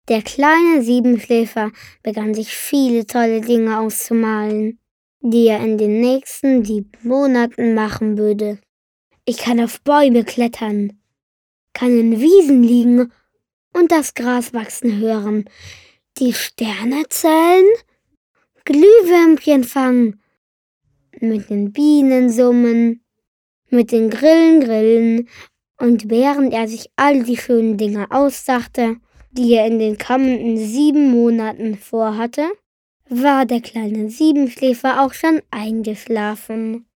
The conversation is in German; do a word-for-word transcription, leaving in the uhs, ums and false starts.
Der kleine Siebenschläfer begann sich viele tolle Dinge auszumalen, die er in den nächsten sieben Monaten machen würde. Ich kann auf Bäume klettern, kann in Wiesen liegen und das Gras wachsen hören, die Sterne zählen, Glühwürmchen fangen, mit den Bienen summen, mit den Grillen grillen. Und während er sich all die schönen Dinge ausdachte, die er in den kommenden sieben Monaten vorhatte, war der kleine Siebenschläfer auch schon eingeschlafen.